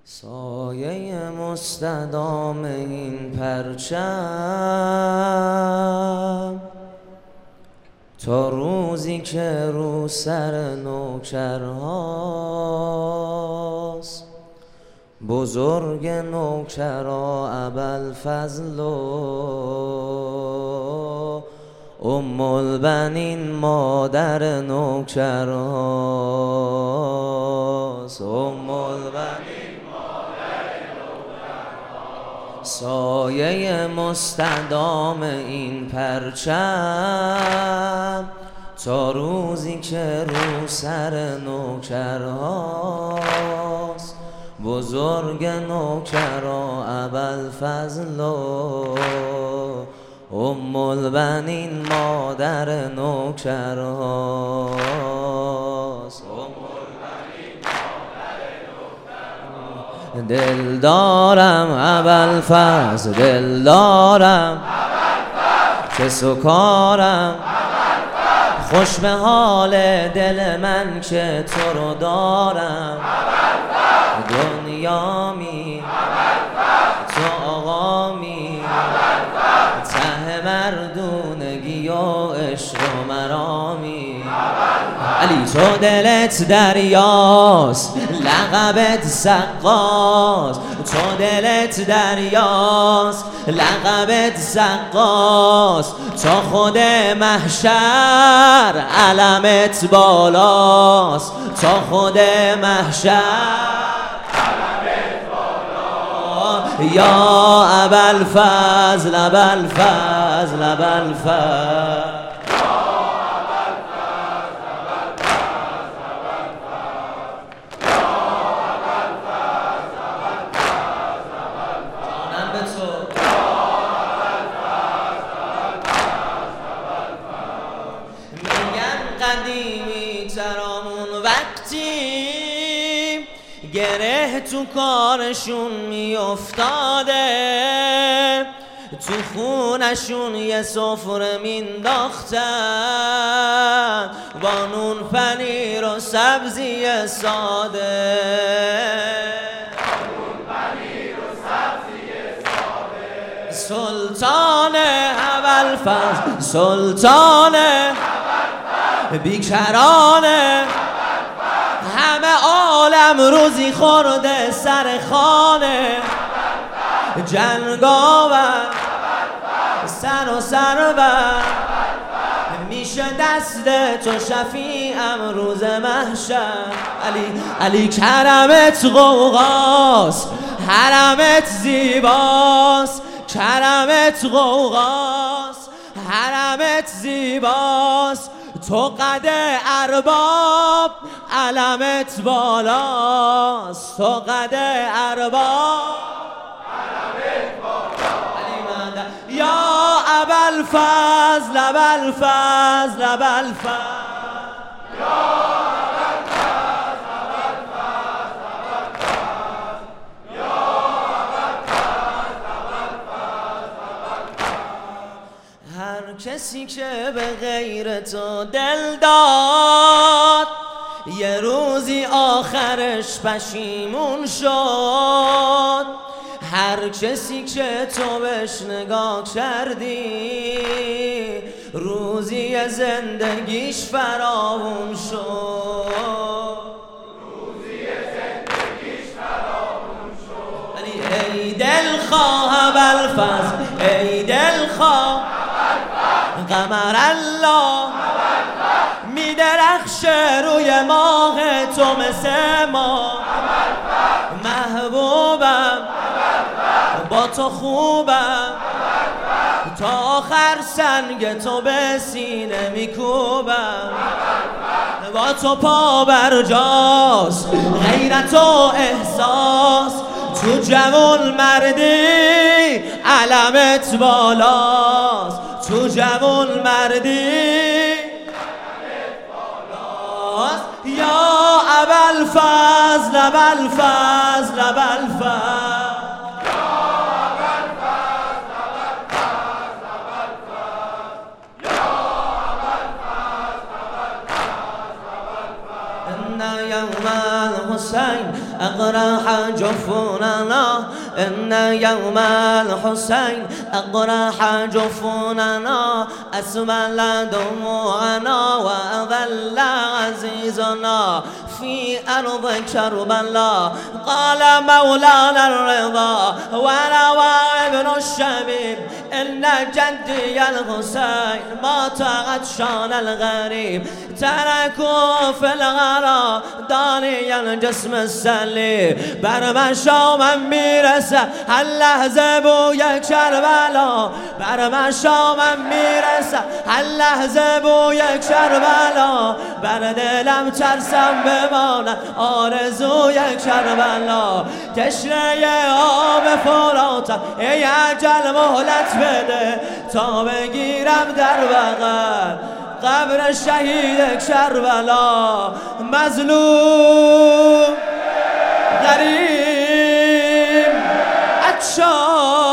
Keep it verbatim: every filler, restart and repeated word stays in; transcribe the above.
سایه مستدام این پرچم تا روزی که رو سر نوکرهاست، بزرگ نوکرا ابوالفضل و ام البنین مادر نوکرهاست. ام البنین سایه مستدام این پرچم تا روزی که رو سر نوکرهاست، بزرگ نوکرا ابوالفضل و ام البنین مادر نوکرهاست. دل دارم ابوالفضل، دل دارم چه سکارم، خوش به حال دل من که تو رو دارم. دنیا می تو آقا می ته مردونگی و عشق و مرامی. علی تو دلت دریاست، لقبت سقاس. تو دلت دریاست، لقبت سقاس. تا خود محشر علمت بالاست. تا خود محشر علمت بالاست. یا ابوالفضل، ابوالفضل، ابوالفضل. قدیمی ترامون وقتی گره تو کارشون می افتاده، تو خونشون یه سفره مینداختن با نون پنیر و سبزی ساده. سلطان ابوالفضل، سلطان بیکرانه، همه عالم روزی خورده سر خانه. جنگاور سر و سر بر میشه دست تو شفیعم روز محشر. علی علی کرمت غوغاست، حرمت زیباست. کرمت غوغاست، حرمت زیباست. تو قد ارباب علمت بالاست. تو قد ارباب علمت بالاست. یا ابوالفضل، ابوالفضل، ابوالفضل. کسی که به غیر تو دل داد، یه روزی آخرش پشیمون شد. هر کسی که تو بهش نگاه کردی، روزی زندگیش فراوون شد. روزی زندگیش فراوون شد. ای دلخواه ابوالفضل، ای دلخواه قمر الله می درخشه روی ماه تو مثل ما. محبوبم با تو خوبم، تا آخر سنگ تو به سینه میکوبم. با تو پا بر جاست غیرت و احساس. تو جوان مردی علمت بالاست. تو جوان مردی علمت بالاست. یا ابوالفضل، ابوالفضل، ابوالفضل. إن يوم الحسين أقرح جفوننا إن يوم الحسين أقرح جفوننا أسمل دموعنا وأذل عزيزنا في أرض كربلاء. قال مولانا الرضا وروى ابن الشبيب إن جدي الحسين مات عطشان الغريب تركوا في الغرى داني الجسم السليم. برمشا من میرسه هر لحظه بوی کربلا برمشا من میرسه هر لحظه بوی کربلا بر دلم ترسم بمانه آرزوی کربلا. تشنه آب فراتم ای اجل مهلت بده تا بگیرم در بغل قبر شهید کربلا. مظلوم غریب عطشان